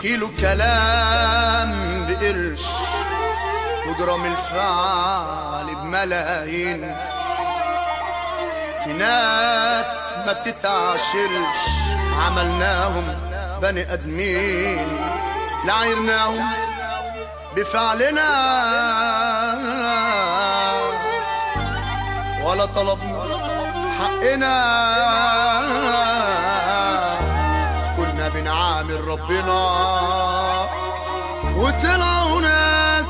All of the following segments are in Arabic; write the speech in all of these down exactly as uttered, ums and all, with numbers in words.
كيلو كلام بقرش وجرام الفعل بملايين. في ناس ما تتعاشرش عملناهم بني ادمين، لا عيرناهم بفعلنا ولا طلبنا حقنا. كنا بنعامل ربنا وطلعوا ناس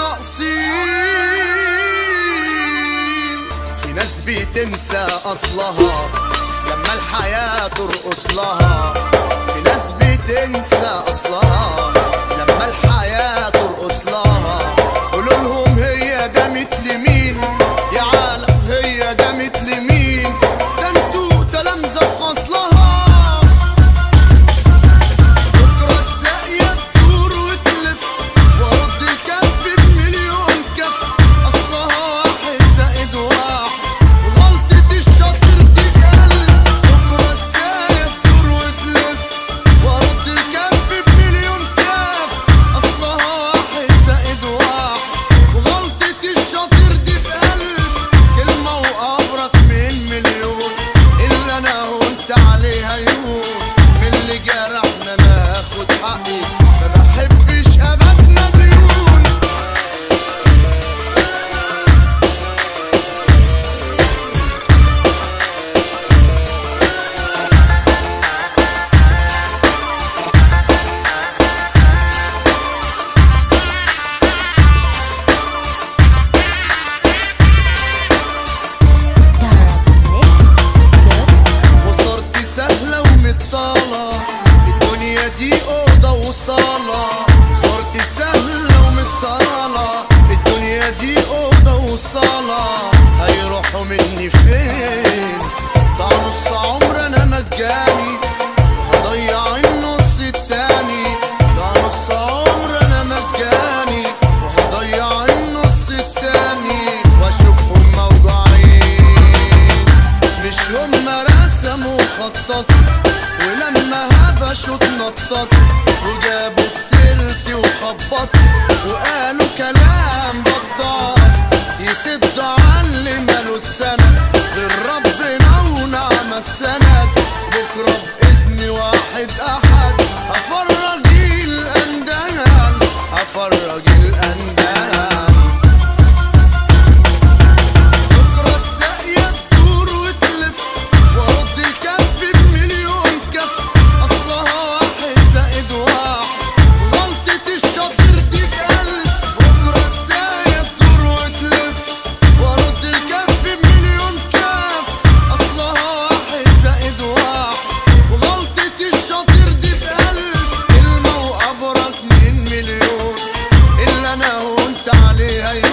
ناقصين. في ناس بتنسى اصلها لما الحياة ترقص لها. في ناس بتنسى اصلها لما الحياة ترقص لها. قولوا لهم هي جامت لمين يا عالم، هي جامت لمين؟ ده انتوا تلامذة في فصلها. بكرة الساقية تدور وتلف وارد الكف بمليون كف. اصلها واحد زائد واحد وغلطة الشاطر دي بقلب. بكرة الساقية تدور وتلف وارد الكف بمليون كف. اصلها واحد زائد واحد وغلطة الشاطر دي بقلب. كلمة وأبرك من مليون اللي أنا وأنت عليها يوم. من اللي جرحنا ناخد حقي، ما بحبش أبدنا ديون. وصرت سهلة ومطالة، الدنيا دي أوضة وصالة. وصرت سهلة ومطالة، الدنيا دي أوضة وصالة. هيروحوا مني فين؟ ضاع نص عمر أنا مجاني وهضيع النص التاني. ضاع نص عمر أنا مجاني وهضيع النص التاني. وأشوفهم موجوعين مش هما رسموا خطط، ولما هبشوا اتنطط وجابوا في سيرتي وخبط وقالوا كلام بطال يسد على اللي ماله السند. غير ربنا ونعم السند. بكرة بإذن واحد أحد هفرج الأندال، هفرج الأندال. بكرة الساقية تدور وتلف وارد الكف بمليون كف. اصلها واحد زائد واحد وغلطة الشاطر دي بقلب. بكرة الساقية تدور وتلف وارد الكف بمليون كف. اصلها واحد زائد واحد وغلطة الشاطر دي بقلب. كلمة وأبرك من مليون اللي انا وانت عليها